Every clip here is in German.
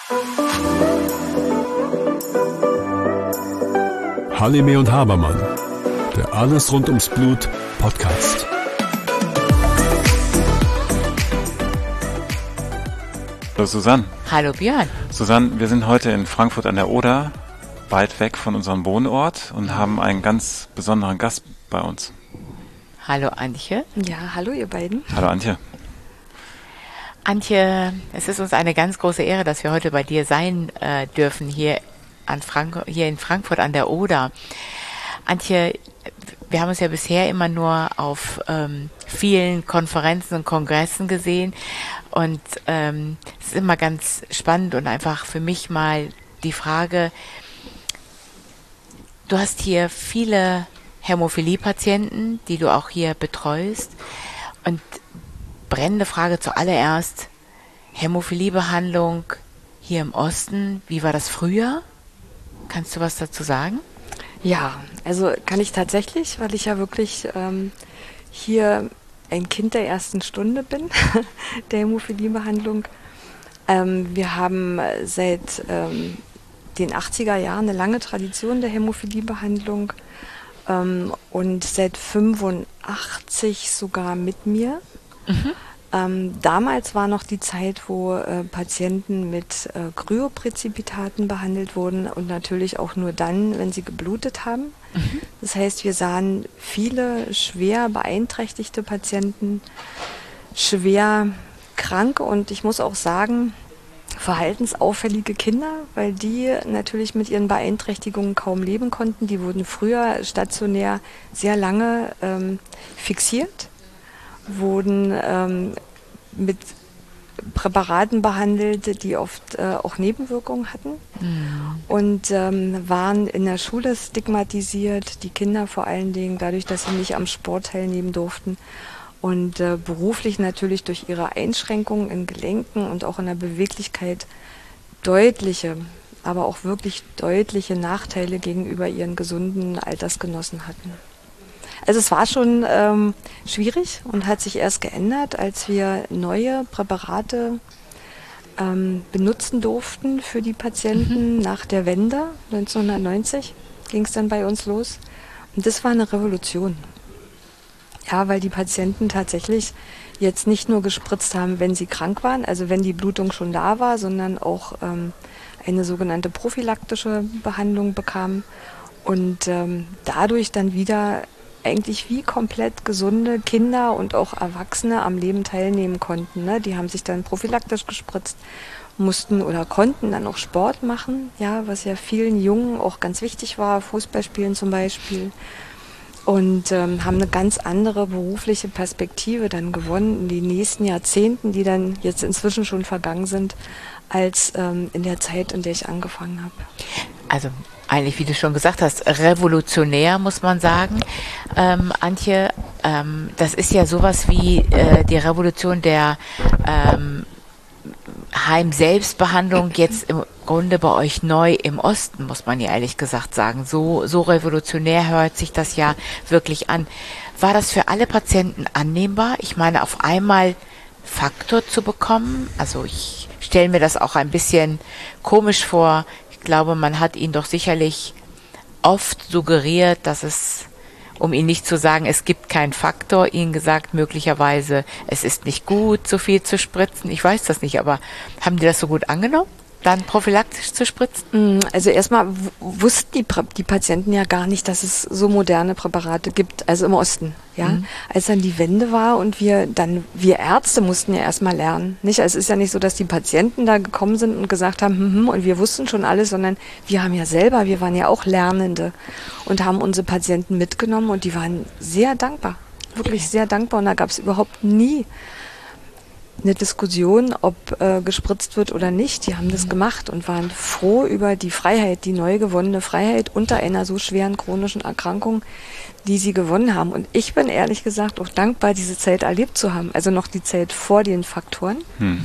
Halime und Habermann, der Alles rund ums Blut Podcast. Hallo Susanne. Hallo Björn. Susanne, wir sind heute in Frankfurt an der Oder, weit weg von unserem Wohnort und haben einen ganz besonderen Gast bei uns. Hallo Antje. Ja, hallo ihr beiden. Hallo Antje. Antje, es ist uns eine ganz große Ehre, dass wir heute bei dir sein dürfen, hier in Frankfurt an der Oder. Antje, wir haben uns ja bisher immer nur auf vielen Konferenzen und Kongressen gesehen und es ist immer ganz spannend und einfach für mich mal die Frage, du hast hier viele Hämophilie-Patienten, die du auch hier betreust und brennende Frage zuallererst, Hämophiliebehandlung hier im Osten, wie war das früher? Kannst du was dazu sagen? Ja, also kann ich tatsächlich, weil ich ja wirklich hier ein Kind der ersten Stunde bin, der Hämophiliebehandlung. Wir haben seit den 80er Jahren eine lange Tradition der Hämophiliebehandlung und seit 85 sogar mit mir. Damals war noch die Zeit, wo Patienten mit Kryopräzipitaten behandelt wurden und natürlich auch nur dann, wenn sie geblutet haben. Das heißt, wir sahen viele schwer beeinträchtigte Patienten, schwer kranke und ich muss auch sagen, verhaltensauffällige Kinder, weil die natürlich mit ihren Beeinträchtigungen kaum leben konnten. Die wurden früher stationär sehr lange fixiert, wurden mit Präparaten behandelt, die oft auch Nebenwirkungen hatten und waren in der Schule stigmatisiert, die Kinder vor allen Dingen dadurch, dass sie nicht am Sport teilnehmen durften und beruflich natürlich durch ihre Einschränkungen in Gelenken und auch in der Beweglichkeit deutliche, aber auch wirklich deutliche Nachteile gegenüber ihren gesunden Altersgenossen hatten. Also es war schon schwierig und hat sich erst geändert, als wir neue Präparate benutzen durften für die Patienten nach der Wende. 1990 ging es dann bei uns los. Und das war eine Revolution. Ja, weil die Patienten tatsächlich jetzt nicht nur gespritzt haben, wenn sie krank waren, also wenn die Blutung schon da war, sondern auch eine sogenannte prophylaktische Behandlung bekamen und dadurch dann wieder eigentlich wie komplett gesunde Kinder und auch Erwachsene am Leben teilnehmen konnten. Ne? Die haben sich dann prophylaktisch gespritzt, mussten oder konnten dann auch Sport machen, ja, was ja vielen Jungen auch ganz wichtig war, Fußball spielen zum Beispiel. Und haben eine ganz andere berufliche Perspektive dann gewonnen in den nächsten Jahrzehnten, die dann jetzt inzwischen schon vergangen sind, als in der Zeit, in der ich angefangen habe. Also eigentlich, wie du schon gesagt hast, revolutionär, muss man sagen. Antje, das ist ja sowas wie die Revolution der Heim-Selbstbehandlung jetzt im Grunde bei euch neu im Osten, muss man ja ehrlich gesagt sagen. So revolutionär hört sich das ja wirklich an. War das für alle Patienten annehmbar? Ich meine, auf einmal Faktor zu bekommen? Also ich stelle mir das auch ein bisschen komisch vor. Ich glaube, man hat ihn doch sicherlich oft suggeriert, dass es, um ihn nicht zu sagen, es gibt keinen Faktor, ihnen gesagt, möglicherweise, es ist nicht gut, so viel zu spritzen. Ich weiß das nicht, aber haben die das so gut angenommen, dann prophylaktisch zu spritzen? Also erstmal wussten die Patienten ja gar nicht, dass es so moderne Präparate gibt, also im Osten. Ja, als dann die Wende war und wir Ärzte mussten ja erstmal lernen. Nicht? Also es ist ja nicht so, dass die Patienten da gekommen sind und gesagt haben, und wir wussten schon alles, sondern wir waren ja auch Lernende und haben unsere Patienten mitgenommen und die waren sehr dankbar, wirklich sehr dankbar und da gab es überhaupt nie eine Diskussion, ob gespritzt wird oder nicht. Die haben das gemacht und waren froh über die Freiheit, die neu gewonnene Freiheit unter einer so schweren chronischen Erkrankung, die sie gewonnen haben. Und ich bin ehrlich gesagt auch dankbar, diese Zeit erlebt zu haben. Also noch die Zeit vor den Faktoren,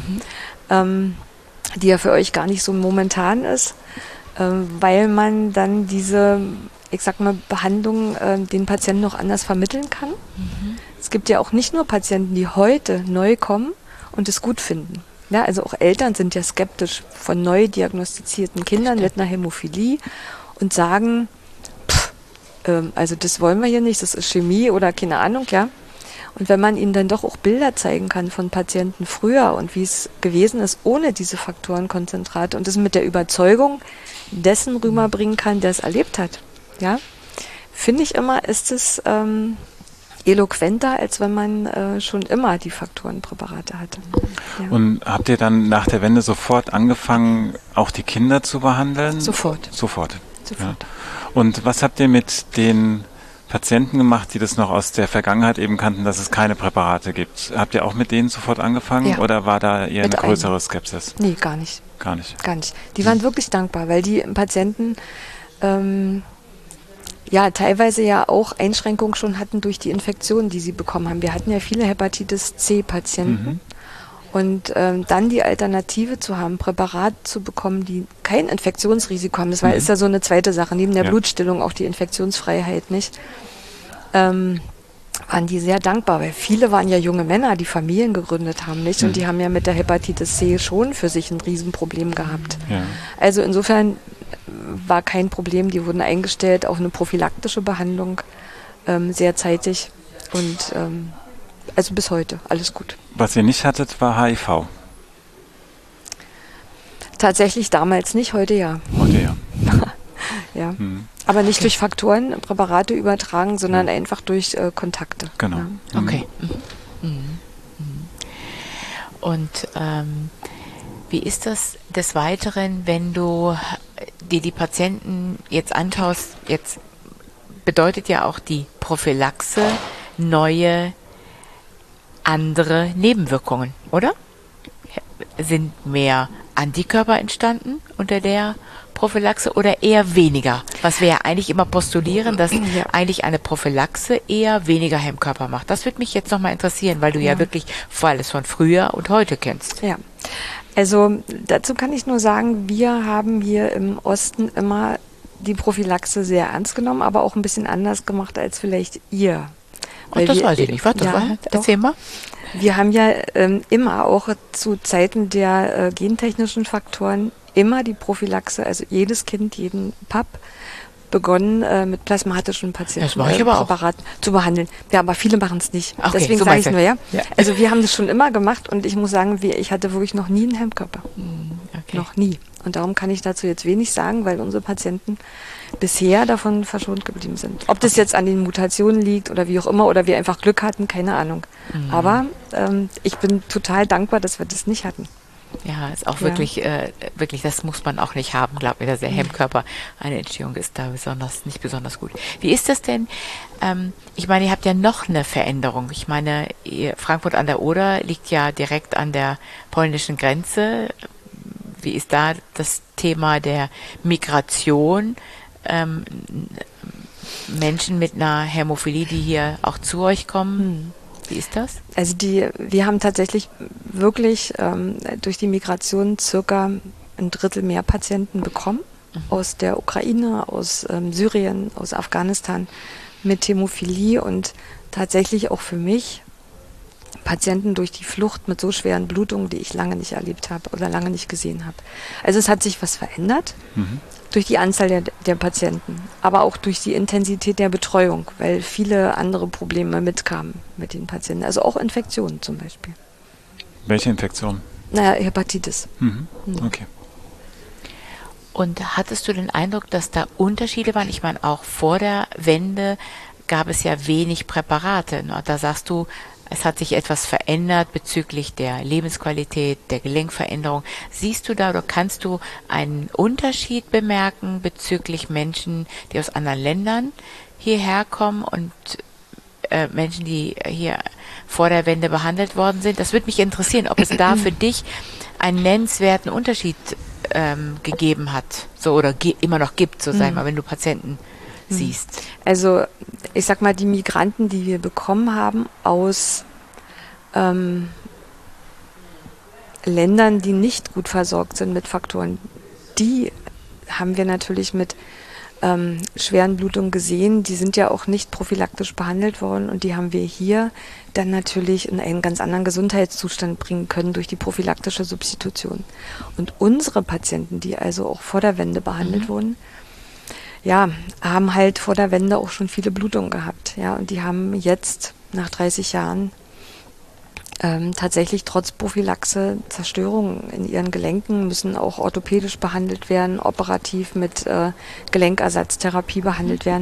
die ja für euch gar nicht so momentan ist, weil man dann diese, ich sag mal, Behandlung den Patienten noch anders vermitteln kann. Es gibt ja auch nicht nur Patienten, die heute neu kommen und es gut finden. Ja, also auch Eltern sind ja skeptisch von neu diagnostizierten Kindern mit einer Hämophilie und sagen, also das wollen wir hier nicht, das ist Chemie oder keine Ahnung, ja. Und wenn man ihnen dann doch auch Bilder zeigen kann von Patienten früher und wie es gewesen ist ohne diese Faktorenkonzentrate und das mit der Überzeugung dessen rüberbringen kann, der es erlebt hat, ja, finde ich immer, ist es eloquenter, als wenn man schon immer die Faktorenpräparate hatte. Ja. Und habt ihr dann nach der Wende sofort angefangen, auch die Kinder zu behandeln? Sofort. Sofort. Ja. Und was habt ihr mit den Patienten gemacht, die das noch aus der Vergangenheit eben kannten, dass es keine Präparate gibt? Habt ihr auch mit denen sofort angefangen oder war da eher eine größere Skepsis? Nee, gar nicht. Gar nicht? Gar nicht. Die waren wirklich dankbar, weil die Patienten ja teilweise ja auch Einschränkungen schon hatten durch die Infektionen, die sie bekommen haben. Wir hatten ja viele Hepatitis C-Patienten. Und dann die Alternative zu haben, Präparate zu bekommen, die kein Infektionsrisiko haben, das ist ja so eine zweite Sache, neben der Blutstillung auch die Infektionsfreiheit, nicht? Waren die sehr dankbar, weil viele waren ja junge Männer, die Familien gegründet haben, nicht? Und die haben ja mit der Hepatitis C schon für sich ein Riesenproblem gehabt. Ja. Also insofern war kein Problem, die wurden eingestellt auf eine prophylaktische Behandlung sehr zeitig und also bis heute, alles gut. Was ihr nicht hattet, war HIV? Tatsächlich damals nicht, heute ja. Heute ja. Ja. Aber nicht durch Faktoren, Präparate übertragen, sondern einfach durch Kontakte. Genau. Ja. Okay. Und wie ist das des Weiteren, wenn du dir die Patienten jetzt anschaust, jetzt bedeutet ja auch die Prophylaxe neue andere Nebenwirkungen, oder? Sind mehr Antikörper entstanden unter der Prophylaxe oder eher weniger? Was wir ja eigentlich immer postulieren, dass eigentlich eine Prophylaxe eher weniger Hemmkörper macht. Das würde mich jetzt nochmal interessieren, weil du ja wirklich alles von früher und heute kennst. Ja, also dazu kann ich nur sagen, wir haben hier im Osten immer die Prophylaxe sehr ernst genommen, aber auch ein bisschen anders gemacht als vielleicht ihr. Ach, das weiß ich nicht. Was das war? Erzähl mal. Wir haben ja immer auch zu Zeiten der gentechnischen Faktoren immer die Prophylaxe, also jedes Kind, jeden Pap, begonnen mit plasmatischen Patienten Präparaten zu behandeln. Ja, aber viele machen es nicht. Okay, deswegen so sage ich es nur, ja. Also wir haben das schon immer gemacht und ich muss sagen, ich hatte wirklich noch nie einen Hemmkörper. Okay. Noch nie. Und darum kann ich dazu jetzt wenig sagen, weil unsere Patienten bisher davon verschont geblieben sind. Ob das jetzt an den Mutationen liegt oder wie auch immer, oder wir einfach Glück hatten, keine Ahnung. Aber ich bin total dankbar, dass wir das nicht hatten. Ja, ist auch wirklich, das muss man auch nicht haben, glaubt mir, dass der Hemmkörper, eine Entstehung ist da nicht besonders gut. Wie ist das denn? Ich meine, ihr habt ja noch eine Veränderung. Ich meine, Frankfurt an der Oder liegt ja direkt an der polnischen Grenze. Wie ist da das Thema der Migration? Menschen mit einer Hämophilie, die hier auch zu euch kommen. Wie ist das? Also wir haben tatsächlich wirklich durch die Migration circa 1/3 mehr Patienten bekommen aus der Ukraine, aus Syrien, aus Afghanistan mit Hämophilie und tatsächlich auch für mich Patienten durch die Flucht mit so schweren Blutungen, die ich lange nicht erlebt habe oder lange nicht gesehen habe. Also es hat sich was verändert durch die Anzahl der Patienten, aber auch durch die Intensität der Betreuung, weil viele andere Probleme mitkamen mit den Patienten, also auch Infektionen zum Beispiel. Welche Infektionen? Naja, Hepatitis. Okay. Und hattest du den Eindruck, dass da Unterschiede waren? Ich meine, auch vor der Wende gab es ja wenig Präparate. Da sagst du, es hat sich etwas verändert bezüglich der Lebensqualität, der Gelenkveränderung. Siehst du da oder kannst du einen Unterschied bemerken bezüglich Menschen, die aus anderen Ländern hierher kommen und Menschen, die hier vor der Wende behandelt worden sind? Das würde mich interessieren, ob es da für dich einen nennenswerten Unterschied gegeben hat, so oder immer noch gibt, so sagen wir, wenn du Patienten siehst. Also ich sag mal, die Migranten, die wir bekommen haben aus Ländern, die nicht gut versorgt sind mit Faktoren, die haben wir natürlich mit schweren Blutungen gesehen. Die sind ja auch nicht prophylaktisch behandelt worden und die haben wir hier dann natürlich in einen ganz anderen Gesundheitszustand bringen können durch die prophylaktische Substitution. Und unsere Patienten, die also auch vor der Wende behandelt wurden, ja, haben halt vor der Wende auch schon viele Blutungen gehabt. Ja, und die haben jetzt nach 30 Jahren tatsächlich trotz Prophylaxe Zerstörungen in ihren Gelenken, müssen auch orthopädisch behandelt werden, operativ mit Gelenkersatztherapie behandelt werden.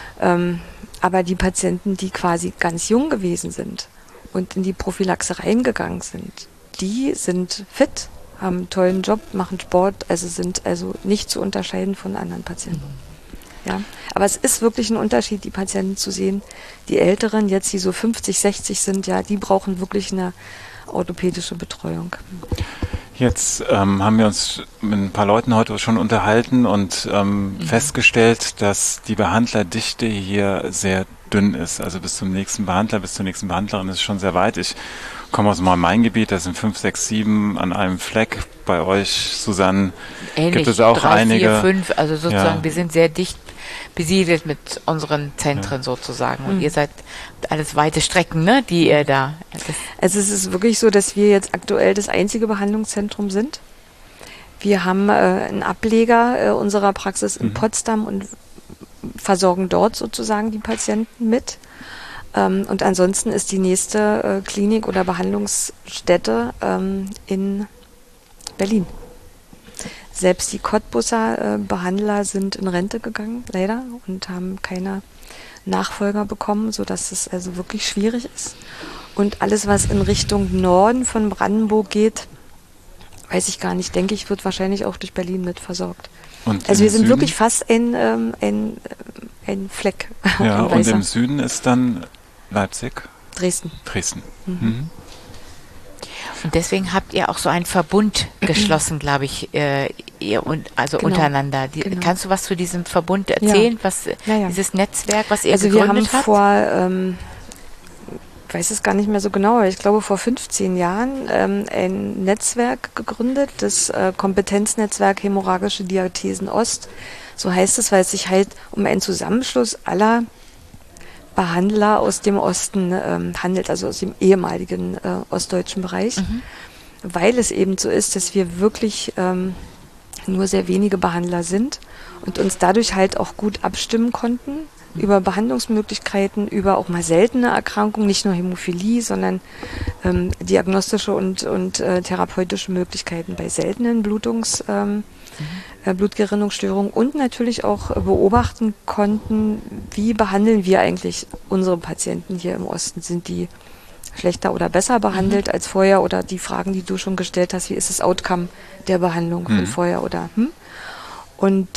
Aber die Patienten, die quasi ganz jung gewesen sind und in die Prophylaxe reingegangen sind, die sind fit, haben einen tollen Job, machen Sport, also sind also nicht zu unterscheiden von anderen Patienten. Ja, aber es ist wirklich ein Unterschied, die Patienten zu sehen. Die Älteren, jetzt die so 50, 60 sind, ja, die brauchen wirklich eine orthopädische Betreuung. Jetzt haben wir uns mit ein paar Leuten heute schon unterhalten und festgestellt, dass die Behandlerdichte hier sehr dünn ist. Also bis zum nächsten Behandler, bis zur nächsten Behandlerin ist es schon sehr weit. Ich komme aus dem Main-Gebiet, da sind 5, 6, 7 an einem Fleck. Bei euch, Susanne, ähnlich, gibt es auch 3, einige. 4, 5, also sozusagen, Ja. wir sind sehr dicht besiedelt mit unseren Zentren sozusagen. Und ihr seid alles weite Strecken, ne, die ihr da. Also es ist wirklich so, dass wir jetzt aktuell das einzige Behandlungszentrum sind. Wir haben einen Ableger unserer Praxis in Potsdam und versorgen dort sozusagen die Patienten mit. Und ansonsten ist die nächste Klinik oder Behandlungsstätte in Berlin. Selbst die Cottbusser Behandler sind in Rente gegangen, leider, und haben keine Nachfolger bekommen, sodass es also wirklich schwierig ist. Und alles, was in Richtung Norden von Brandenburg geht, weiß ich gar nicht, denke ich, wird wahrscheinlich auch durch Berlin mit versorgt. Und Also im wir sind Süden? wirklich fast ein Fleck. Ja, ein und weißer. im Süden ist dann Leipzig, Dresden. Dresden. Und deswegen habt ihr auch so einen Verbund geschlossen, glaube ich, ihr und also Genau. untereinander. Genau. Kannst du was zu diesem Verbund erzählen, was Ja. dieses Netzwerk, was ihr Also wir haben gegründet habt? vor, weiß es gar nicht mehr so genau, aber ich glaube vor 15 Jahren ein Netzwerk gegründet, das Kompetenznetzwerk Hämorrhagische Diathesen Ost. So heißt es, weil es sich halt um einen Zusammenschluss aller Behandler aus dem Osten handelt, also aus dem ehemaligen ostdeutschen Bereich, weil es eben so ist, dass wir wirklich nur sehr wenige Behandler sind und uns dadurch halt auch gut abstimmen konnten über Behandlungsmöglichkeiten, über auch mal seltene Erkrankungen, nicht nur Hämophilie, sondern diagnostische und therapeutische Möglichkeiten bei seltenen Blutgerinnungsstörungen und natürlich auch beobachten konnten, wie behandeln wir eigentlich unsere Patienten hier im Osten. Sind die schlechter oder besser behandelt als vorher oder die Fragen, die du schon gestellt hast, wie ist das Outcome der Behandlung von vorher oder Und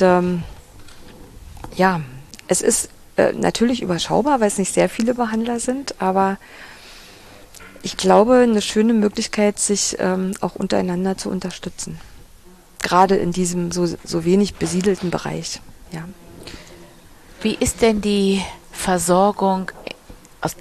ja, es ist natürlich überschaubar, weil es nicht sehr viele Behandler sind, aber ich glaube, eine schöne Möglichkeit, sich auch untereinander zu unterstützen. Gerade in diesem so wenig besiedelten Bereich. Ja. Wie ist denn die Versorgung aus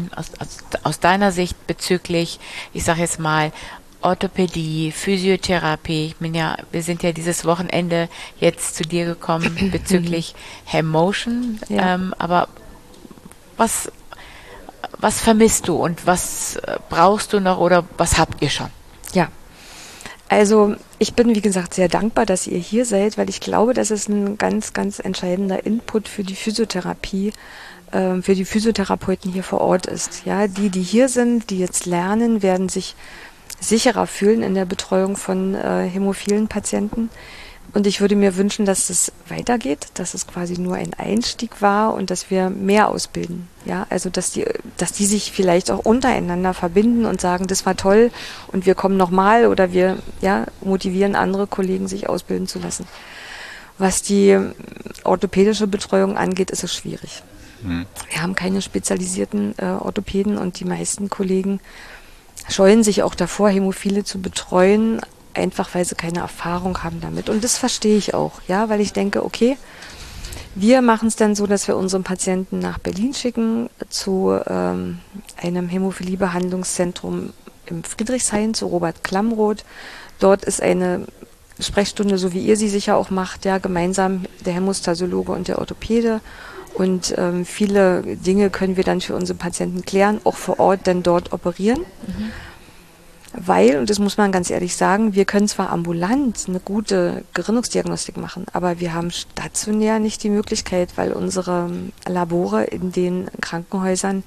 deiner Sicht bezüglich, ich sage jetzt mal, Orthopädie, Physiotherapie? Wir sind ja dieses Wochenende jetzt zu dir gekommen bezüglich Hemmotion. Ja. Aber was vermisst du und was brauchst du noch oder was habt ihr schon? Ja, also ich bin, wie gesagt, sehr dankbar, dass ihr hier seid, weil ich glaube, dass es ein ganz, ganz entscheidender Input für die Physiotherapie, für die Physiotherapeuten hier vor Ort ist. Ja, die hier sind, die jetzt lernen, werden sich sicherer fühlen in der Betreuung von hämophilen Patienten. Und ich würde mir wünschen, dass es weitergeht, dass es quasi nur ein Einstieg war und dass wir mehr ausbilden. Ja, also dass die sich vielleicht auch untereinander verbinden und sagen, das war toll und wir kommen nochmal oder wir motivieren andere Kollegen, sich ausbilden zu lassen. Was die orthopädische Betreuung angeht, ist es schwierig. Wir haben keine spezialisierten Orthopäden und die meisten Kollegen scheuen sich auch davor, Hämophile zu betreuen, einfach weil sie keine Erfahrung haben damit. Und das verstehe ich auch, ja, weil ich denke, okay, wir machen es dann so, dass wir unseren Patienten nach Berlin schicken zu einem Hämophiliebehandlungszentrum im Friedrichshain, zu Robert Klamroth. Dort ist eine Sprechstunde, so wie ihr sie sicher auch macht, ja, gemeinsam der Hämostasiologe und der Orthopäde. Und viele Dinge können wir dann für unsere Patienten klären, auch vor Ort dann dort operieren. Weil, und das muss man ganz ehrlich sagen, wir können zwar ambulant eine gute Gerinnungsdiagnostik machen, aber wir haben stationär nicht die Möglichkeit, weil unsere Labore in den Krankenhäusern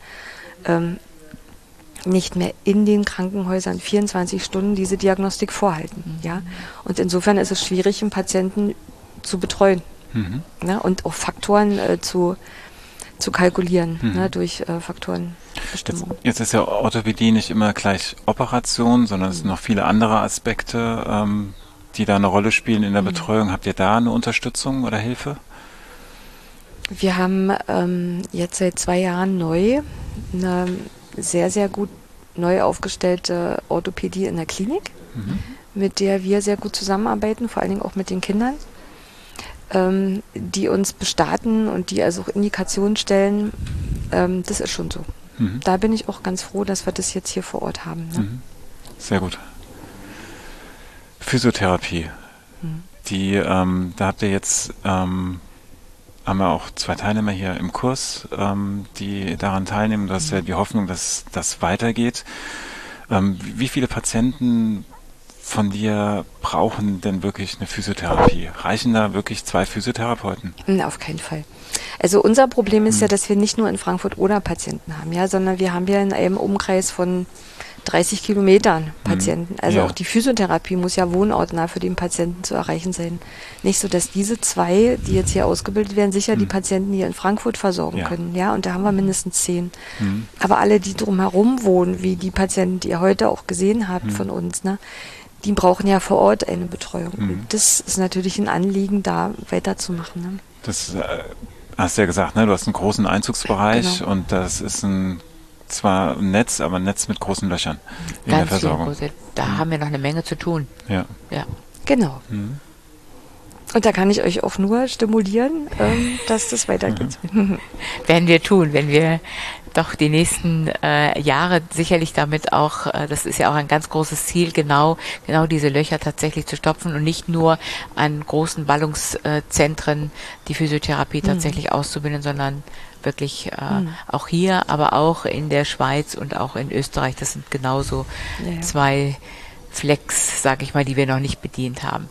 nicht mehr in den Krankenhäusern 24 Stunden diese Diagnostik vorhalten. Ja? Und insofern ist es schwierig, einen Patienten zu betreuen, ne? Und auch Faktoren zu kalkulieren, ne? Durch Faktorenbestimmung. Jetzt ist ja Orthopädie nicht immer gleich Operation, sondern es sind noch viele andere Aspekte, die da eine Rolle spielen in der Betreuung. Habt ihr da eine Unterstützung oder Hilfe? Wir haben jetzt seit 2 Jahren neu eine sehr, sehr gut neu aufgestellte Orthopädie in der Klinik, mit der wir sehr gut zusammenarbeiten, vor allen Dingen auch mit den Kindern, die uns bestatten und die also auch Indikationen stellen. Das ist schon so. Da bin ich auch ganz froh, dass wir das jetzt hier vor Ort haben. Ne? Sehr gut. Physiotherapie. Da habt ihr jetzt haben wir auch 2 Teilnehmer hier im Kurs, die daran teilnehmen. Das ist ja die Hoffnung, dass das weitergeht. Wie viele Patienten von dir brauchen denn wirklich eine Physiotherapie? Reichen da wirklich 2 Physiotherapeuten? Auf keinen Fall. Also unser Problem ist ja, dass wir nicht nur in Frankfurt oder Patienten haben, ja, sondern wir haben ja in einem Umkreis von 30 Kilometern Patienten. Also auch die Physiotherapie muss ja wohnortnah für den Patienten zu erreichen sein. Nicht so, dass diese 2, die jetzt hier ausgebildet werden, sicher die Patienten hier in Frankfurt versorgen können. Ja, und da haben wir mindestens 10. Aber alle, die drumherum wohnen, wie die Patienten, die ihr heute auch gesehen habt von uns, ne, die brauchen ja vor Ort eine Betreuung. Das ist natürlich ein Anliegen, da weiterzumachen. Ne? Das hast du ja gesagt, ne? Du hast einen großen Einzugsbereich und das ist zwar ein Netz, aber ein Netz mit großen Löchern in der Versorgung. Große, da haben wir noch eine Menge zu tun. Ja. Genau. Und da kann ich euch auch nur stimulieren, dass das weitergeht. Werden wir tun, wenn wir doch die nächsten Jahre sicherlich damit auch, das ist ja auch ein ganz großes Ziel, genau diese Löcher tatsächlich zu stopfen und nicht nur an großen Ballungszentren die Physiotherapie tatsächlich auszubilden, sondern wirklich auch hier, aber auch in der Schweiz und auch in Österreich. Das sind genauso 2 Flecks, sage ich mal, die wir noch nicht bedient haben.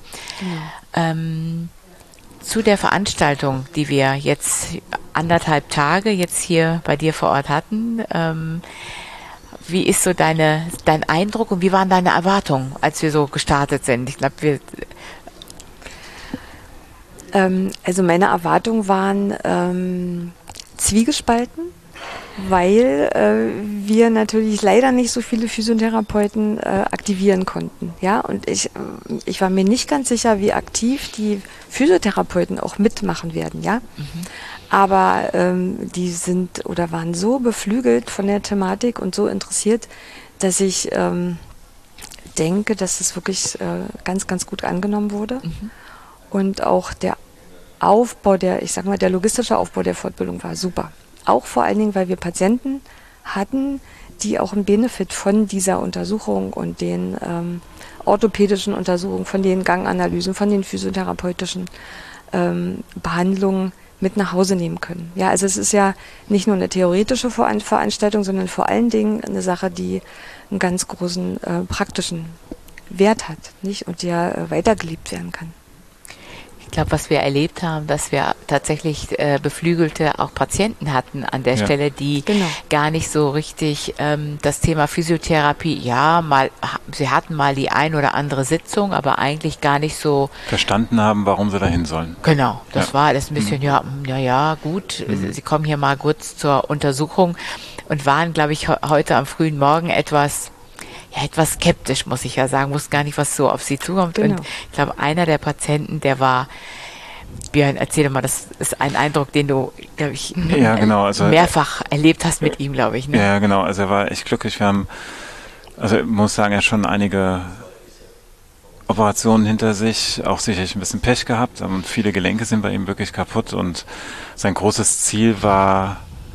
Zu der Veranstaltung, die wir jetzt 1,5 Tage jetzt hier bei dir vor Ort hatten, wie ist so dein Eindruck und wie waren deine Erwartungen, als wir so gestartet sind? Ich glaube, also meine Erwartungen waren zwiegespalten, weil wir natürlich leider nicht so viele Physiotherapeuten aktivieren konnten. Ja, und ich war mir nicht ganz sicher, wie aktiv die Physiotherapeuten auch mitmachen werden. Ja, aber die sind oder waren so beflügelt von der Thematik und so interessiert, dass ich denke, dass es wirklich ganz, ganz gut angenommen wurde. Und auch der Aufbau, der logistische Aufbau der Fortbildung war super. Auch vor allen Dingen, weil wir Patienten hatten, die auch einen Benefit von dieser Untersuchung und den orthopädischen Untersuchungen, von den Ganganalysen, von den physiotherapeutischen Behandlungen mit nach Hause nehmen können. Ja, also es ist ja nicht nur eine theoretische Veranstaltung, sondern vor allen Dingen eine Sache, die einen ganz großen praktischen Wert hat, nicht? Und der weitergelebt werden kann. Ich glaube, was wir erlebt haben, dass wir tatsächlich beflügelte auch Patienten hatten an der Stelle, die gar nicht so richtig das Thema Physiotherapie, sie hatten mal die ein oder andere Sitzung, aber eigentlich gar nicht so verstanden haben, warum sie dahin sollen. Genau, das war alles ein bisschen, gut, sie kommen hier mal kurz zur Untersuchung und waren, glaube ich, heute am frühen Morgen etwas skeptisch, muss ich ja sagen, wusste gar nicht, was so auf sie zukommt. Und ich glaube, einer der Patienten, der war, Björn, erzähl mal, das ist ein Eindruck, den du, glaube ich, mehrfach erlebt hast mit ihm, glaube ich. Ne? Ja, genau, also er war echt glücklich. Ich muss sagen, er hat schon einige Operationen hinter sich, auch sicherlich ein bisschen Pech gehabt, und viele Gelenke sind bei ihm wirklich kaputt und sein großes Ziel war,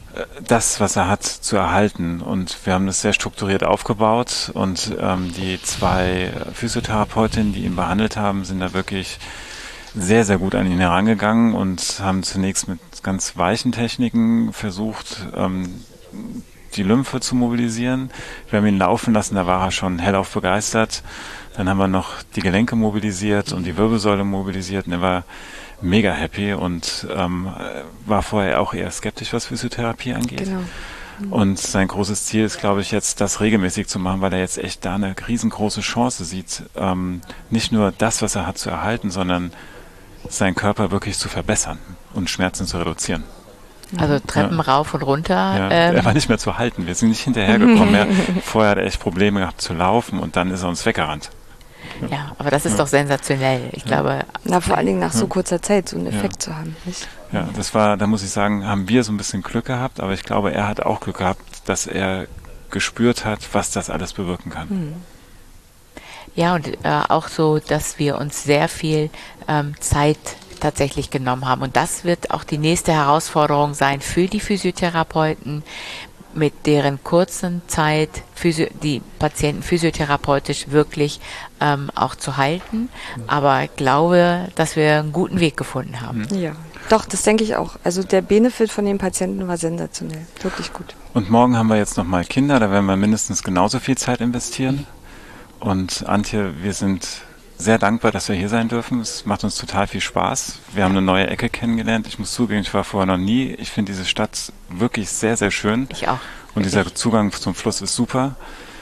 das, was er hat, zu erhalten. Und wir haben das sehr strukturiert aufgebaut und die 2 Physiotherapeutinnen, die ihn behandelt haben, sind da wirklich sehr, sehr gut an ihn herangegangen und haben zunächst mit ganz weichen Techniken versucht, die Lymphe zu mobilisieren. Wir haben ihn laufen lassen, da war er schon hellauf begeistert. Dann haben wir noch die Gelenke mobilisiert und die Wirbelsäule mobilisiert und er war mega happy und war vorher auch eher skeptisch, was Physiotherapie angeht. Genau. Und sein großes Ziel ist, glaube ich, jetzt das regelmäßig zu machen, weil er jetzt echt da eine riesengroße Chance sieht, nicht nur das, was er hat, zu erhalten, sondern seinen Körper wirklich zu verbessern und Schmerzen zu reduzieren. Also Treppen rauf und runter. Ja, er war nicht mehr zu halten. Wir sind nicht hinterhergekommen. Vorher hat er echt Probleme gehabt zu laufen und dann ist er uns weggerannt. Ja, aber das ist doch sensationell. Ich glaube. Vor allen Dingen nach so kurzer Zeit so einen Effekt zu haben. Nicht? Ja, da muss ich sagen, haben wir so ein bisschen Glück gehabt, aber ich glaube, er hat auch Glück gehabt, dass er gespürt hat, was das alles bewirken kann. Ja, und auch so, dass wir uns sehr viel Zeit tatsächlich genommen haben. Und das wird auch die nächste Herausforderung sein für die Physiotherapeuten, mit deren kurzen Zeit die Patienten physiotherapeutisch wirklich auch zu halten. Aber ich glaube, dass wir einen guten Weg gefunden haben. Ja, doch, das denke ich auch. Also der Benefit von den Patienten war sensationell. Wirklich gut. Und morgen haben wir jetzt nochmal Kinder, da werden wir mindestens genauso viel Zeit investieren. Und Antje, wir sind sehr dankbar, dass wir hier sein dürfen. Es macht uns total viel Spaß. Wir haben eine neue Ecke kennengelernt. Ich muss zugeben, ich war vorher noch nie. Ich finde diese Stadt wirklich sehr, sehr schön. Ich auch. Und dieser Zugang zum Fluss ist super.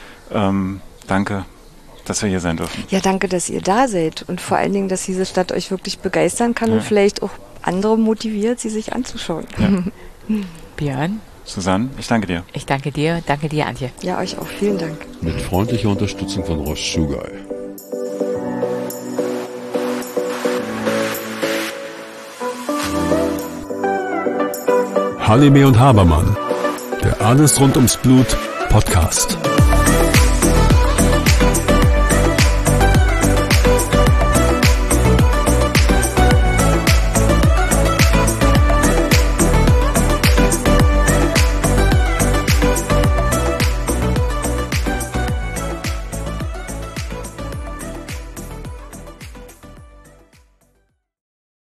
Danke, dass wir hier sein dürfen. Ja, danke, dass ihr da seid. Und vor allen Dingen, dass diese Stadt euch wirklich begeistern kann und vielleicht auch andere motiviert, sie sich anzuschauen. Ja. Björn? Susanne, ich danke dir. Ich danke dir. Danke dir, Antje. Ja, euch auch. Vielen Dank. Mit freundlicher Unterstützung von Roche Chugai. Halime und Habermann, der Alles rund ums Blut Podcast.